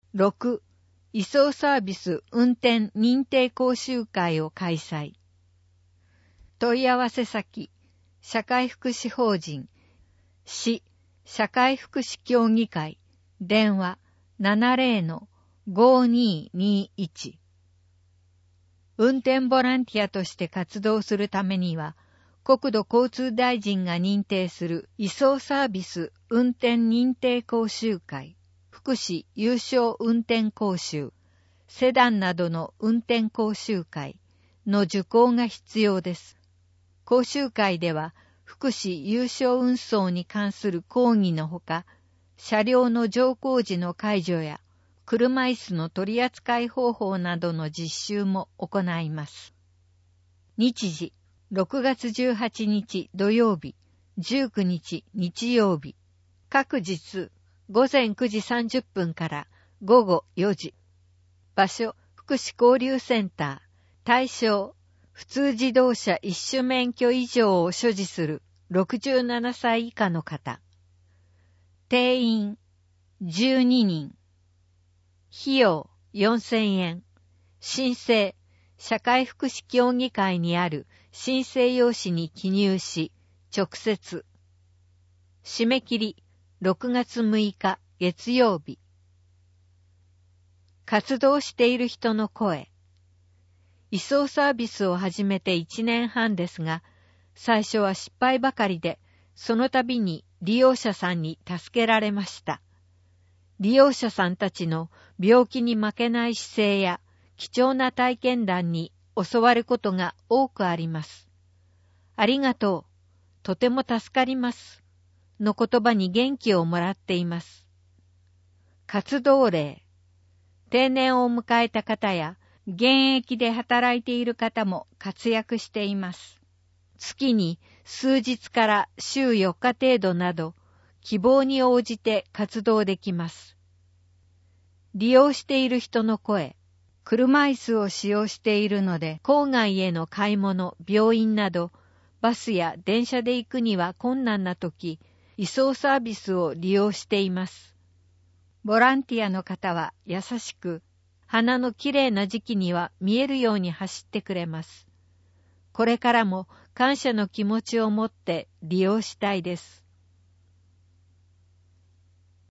6. 移送サービス運転認定講習会を開催。問い合わせ先、社会福祉法人、市社会福祉協議会、電話 70-5221。運転ボランティアとして活動するためには、国土交通大臣が認定する移送サービス運転認定講習会、福祉有償運転講習、セダンなどの運転講習会の受講が必要です。講習会では、福祉有償運送に関する講義のほか、車両の乗降時の介助や、車椅子の取り扱い方法などの実習も行います。日時、6月18日土曜日、19日日曜日、各日午前9時30分から午後4時。場所、福祉交流センター。対象、普通自動車一種免許以上を所持する67歳以下の方。定員、12人。費用、4000円。申請、社会福祉協議会にある申請用紙に記入し、直接。締め切り、6月6日月曜日。活動している人の声。移送サービスを始めて1年半ですが、最初は失敗ばかりで、その度に利用者さんに助けられました。利用者さんたちの病気に負けない姿勢や貴重な体験談に教わることが多くあります。ありがとう、とても助かります、の言葉に元気をもらっています。活動例。定年を迎えた方や現役で働いている方も活躍しています。月に数日から週4日程度など希望に応じて活動できます。利用している人の声。車椅子を使用しているので郊外への買い物、病院などバスや電車で行くには困難な時、移送サービスを利用しています。ボランティアの方は優しく、花のきれいな時期には見えるように走ってくれます。これからも感謝の気持ちを持って利用したいです。